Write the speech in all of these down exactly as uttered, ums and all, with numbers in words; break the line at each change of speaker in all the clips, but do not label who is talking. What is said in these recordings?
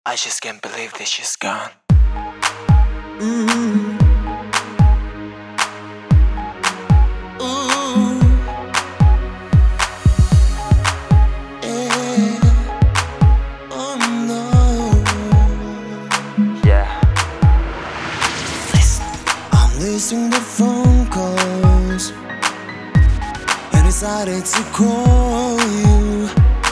I just can't believe that she's gone.
Mm-hmm. Ooh. Yeah. Oh no.
Yeah.
Listen. I'm listening to phone calls and decided to call you.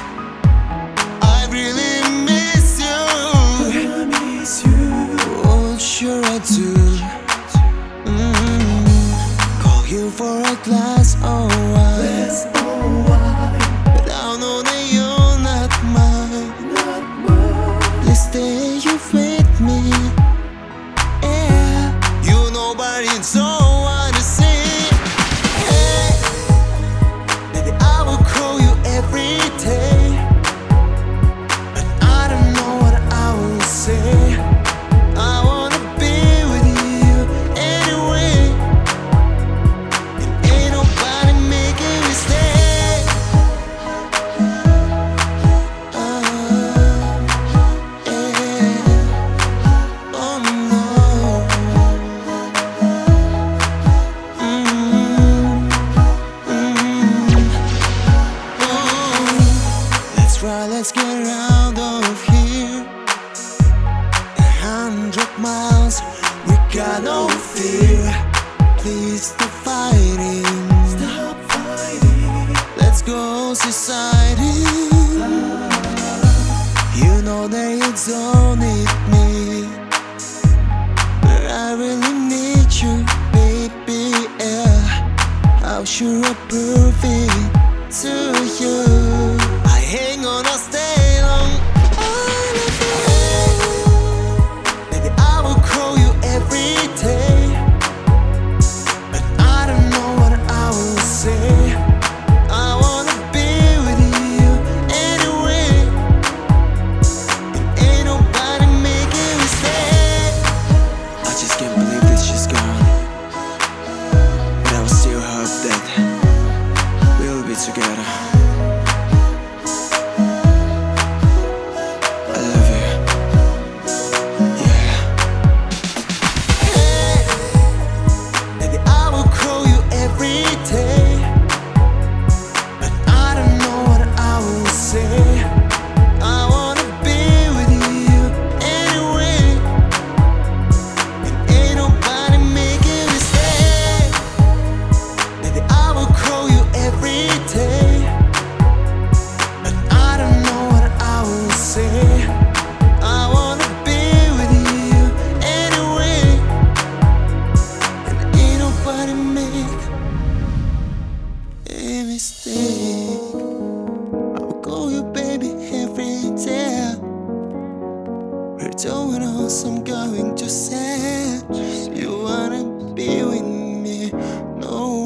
I really miss you. I miss you. Oh, sure I do. Mm-hmm. Call you for a glass of wine, but I know that you're not mine. Please stay you with me. Yeah, you nobody don't wanna see. Hey, baby, I will call you every day, but I don't know what I will say. I wanna be with you anyway, and ain't nobody making me stay. Uh, yeah. Oh no. Mm, mm, ooh. Let's try, let's get out of here. A hundred miles, we got no fear. Please stop fighting. Stop fighting. Let's go society. You know that you don't need me, but I really need you, baby. Yeah, how should I prove it to you? I ain't gonna stay long. I love you. Baby, I will call you every day, but I don't know what I will say. I wanna be with you anyway, and ain't nobody making me stay. I just can't believe that she's gone, but I will still hope that we'll be together. I love you. Yeah. Hey, baby, I will call you every day, but I don't know what I will say. I wanna be with you anyway, and ain't nobody making me stay. Baby, I will call you every day, but I don't know what I will say. I wanna be with you anyway, and ain't nobody make a mistake. I will call you baby every day. We're doing awesome, going to say you wanna be with me. No